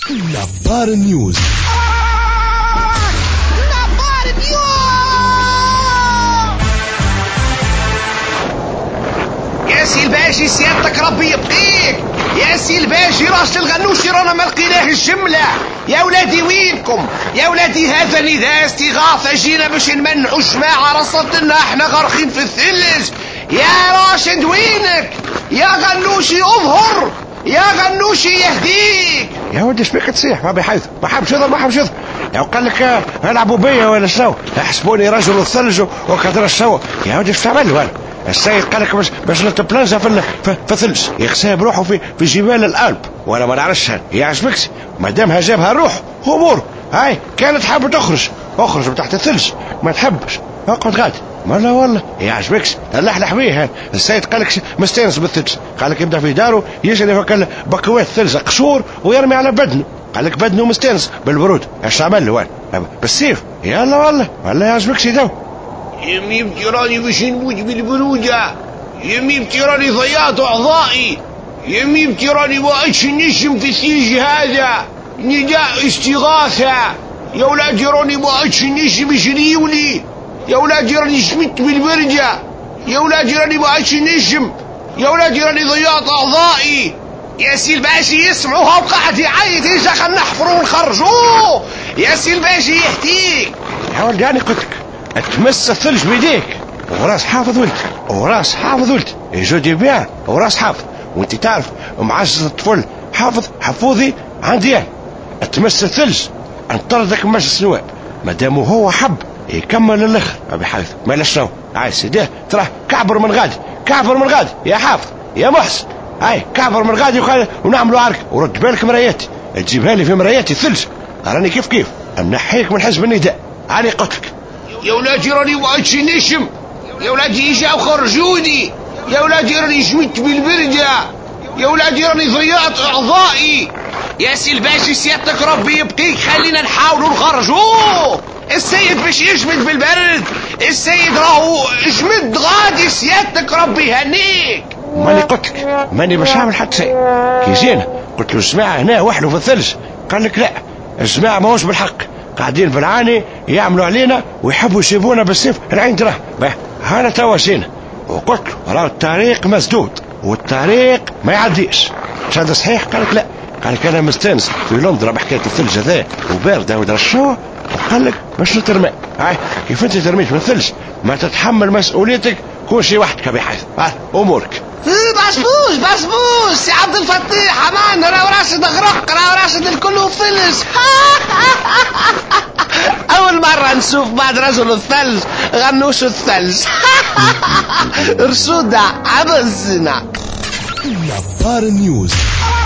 نظار نيوز. يا سي الباشي سيادتك ربي يبقيك. يا سي الباشي راس الغنوشي رانا ما لقيناه الجملة. يا ولادي وينكم يا ولادي؟ هذا نداء استغاثة، جينا باش نمنعوا جماعة رصدنا احنا غارقين في الثلج. يا راشد وينك؟ يا غنوشي اظهر، يا غنوشي يهديك. يا ودي شبيك تصيح؟ ما بحيث ما حبش يظهر ما حبش يظهر. يا قال لك العبوا بيا ولا شنو؟ يحسبوني رجل الثلج وكثر الشو. يا ودي ايش تعمل له؟ السيد قال لك باش نتبلانجا في الثلج، يغساب روحه في جبال الألب، وانا ما نعرفش يعجبكش. ما دامها جابها روح امور. هاي كانت حابه اخرج من تحت الثلج، ما تحبش اقعد غادي. لا والله يعجبكش اللحلح بيه. السيد قال لك مستانس بالثلج، قال لك يبدا في داره يجري فك بكوات ثلج قشور ويرمي على بدنه، قال لك بدنه مستانس بالبرود. ايش عمل له بالسيف؟ يلا والله يعجبكش دو. يمي بتراني باش نموت بالبرودة، يمي بتراني ضيعت أعضائي، يمي بتراني بقيتش نشم في الثلج. هذا نداء استغاثة. يا ولادي راني بقيتش نشم يشريولي، يا ولادي راني شمت بالبردة، يا ولادي راني بقيتش نشم، يا ولادي راني ضيعت أعضائي. يا سي الباشي يسمعوها وقعد يعيط. اجا خلنا نحفروا ونخرجوه. يا سي الباشي يهديك. يا ولدي انا قلت لك تمس الثلج بيديك، وراس حافظ ولد يجودي بيان وراس حافظ. وانت تعرف معزز الطفل حفوظي عندي انا. تمس الثلج انطردك مجلس النواب، ما دام هو حب يكمل الاخر بحيث ما لا شنو عايز سيديه. ترى كعبر من غادي يا حافظ يا محسن. هاي كعبر من غادي ونعملوا عركه. ورد بالك مراياتي تجيبها لي في مراياتي الثلج، راني كيف نحيك من حزب النداء. علي قتلك. يا ولادي راني بقيتش نشم، يا ولادي اجا وخرجوني، يا ولادي راني شمت بالبردة، يا ولادي راني ضيعت اعضائي. يا سي الباشي سيادتك ربي يبقيك، خلينا نحاولوا نخرجوه. السيد باش يجمد بالبرد، السيد راهو جمد غادي. سيادتك ربي يهنيك. ماني قلتلك ماني باش اعمل حتى شيء. كي جينا قلت له الجماعه هنا وحده في الثلج، قال لك لا الجماعه ماهوش بالحق، قاعدين بالعاني يعملوا علينا ويحبوا يسيبونا بالسيف العين دراه. هانا توا جينا وقلت له راه الطريق مسدود والطريق ما يعديش. هذا صحيح؟ قال لك لا، قال لك انا مستانس في لندن بحكايه الثلج هذا وبارده ودرا الشو، وقال لك باش نترمى. هاي كيف انت ترميت في الثلج ما تتحمل مسؤوليتك، كون شي وحدك بحيث امورك. بسبوس يا عبد الفتاح امان. راه راشد غرق، راه راشد الكل ثلج. اول مرة نشوف بعد رجل الثلج غنوش الثلج. رشودة عبزنا. نظار نيوز.